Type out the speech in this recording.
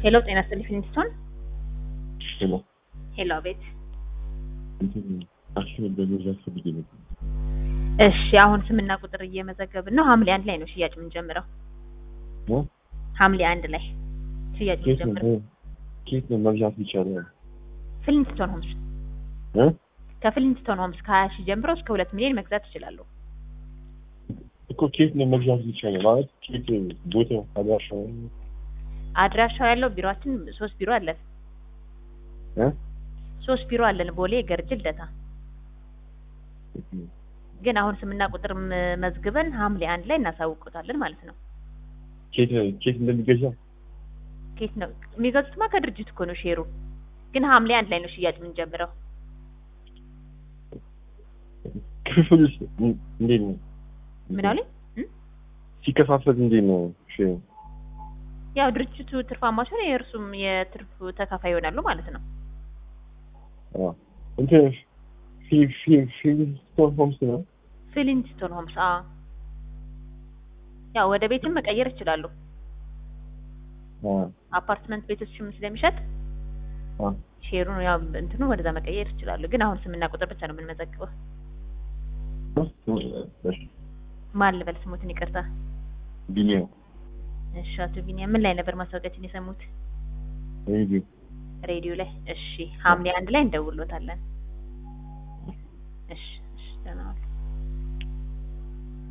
ሄሎ ጤና ይስጥልኝ ፊኒስቶን። ሄሎ ሄሎ ቤት። አክሽን በመግዛት ፈልጌ ነበር። እሺ አሁን ስምና ቁጥር እየመዘገብን ነው። ሐምሌ 1 ላይ ነው ሽያጭ የምንጀምረው። ሐምሌ 1 ላይ ሽያጭ የምንጀምረው። ኬት ነው መግዛት ይቻላል? ፍሊንስቶን ሆምስ ከፍሊንስቶን ሆምስ ከ20 ሺህ ጀምሮ እስከ 2 ሚሊዮን መግዛት ይችላሉ። እኮ ኬት ነው መግዛት ይቻላል ማለት ኬት ቦታው አድራሻው ያለው ቢሮአችን 3 ቢሮ አለን። 3 ቢሮ አለን ቦሌ፣ ገርጂ፣ ልደታ። ግን አሁን ስምና ቁጥር መዝግበን ሐምሌ 1 ላይ እናሳውቁታለን ማለት ነው። ኬት እንደሚገዛ ኬት ነው የሚገዙትማ ከድርጅት እኮ ነው ሼሩ። ግን ሐምሌ 1 ላይ ነው ሽያጭ የምንጀምረው። ክፍልስ እንዴት ነው? ምን አለ? ሲከፋፈል እንዴት ነው? ያው ድርጅቱ ትርፋማ ሲሆን የእርሱም የትርፍ ተካፋይ ይሆናሉ ማለት ነው። እንትን ፍሊንስቶን ሆምስ ነው። ፍሊንስቶን ሆምስ ያው ወደ ቤትም መቀየር ይችላሉ። አፓርትመንት ቤቶችም ስለሚሸጥ ሼሩን ያው እንትኑ ወደዛ መቀየር ይችላሉ። ግን አሁን ስምና ቁጥር ብቻ ነው የምንመዘግበው። ማን ልበል ስሙትን? ይቅርታ ቢኒያም። እሺ አቶ ቢኒያም ምን ላይ ነበር ማስታወቂያችን የሰሙት? ሬዲዮ ላይ። እሺ ሐምሌ 1 ላይ እንደውሎታለን። እሺ ደህና ዋሉ።